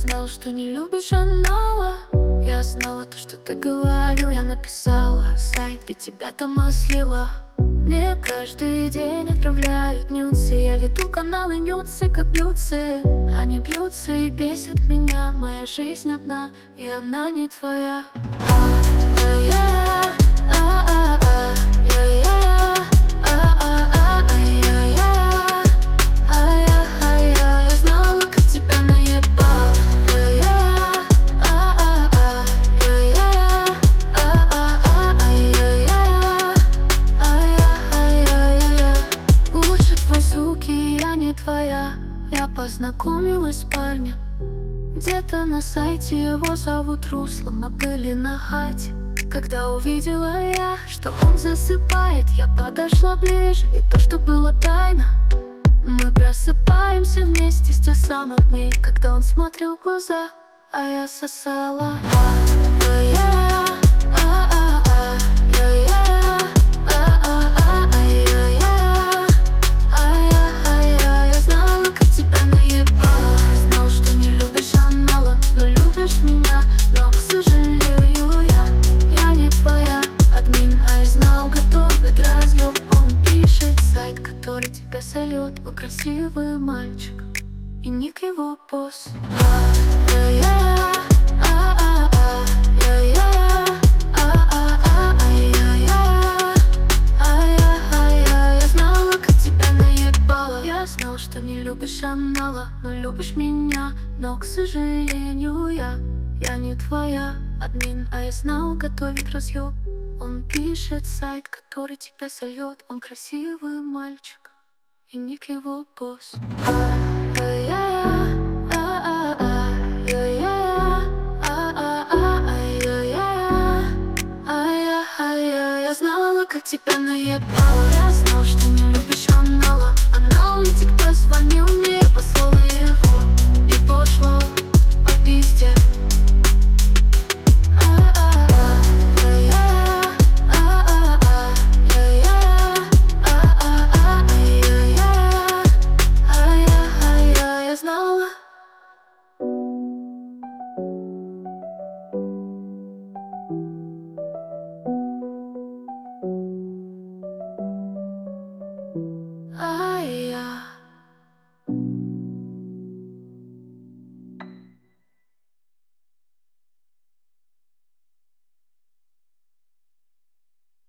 знал, что не любишь аналог. Я знала то, что ты говорил, я написала сайт, где тебя там ослила. Мне каждый день отправляют нюцы, я веду каналы нюцы, как блюдцы. Они бьются и бесят меня, моя жизнь одна, и она не твоя. Твоя. Я познакомилась с парнем где-то на сайте, его зовут Руслан, мы были на хате. Когда увидела я, что он засыпает, я подошла ближе, и то, что было тайна. Мы просыпаемся вместе с тех самых дней, когда он смотрел в глаза, а я сосала. Который тебя сольет, он красивый мальчик, и ник его босс. Я знала, как тебя наебала. Я знал, что не любишь анала, но любишь меня. Но, к сожалению, я не твоя админ, а я знал, готовит разъеб. Он пишет сайт, который тебя сольет, он красивый мальчик, и ник его босс. Я знала, как тебя наебала. Я знал, что не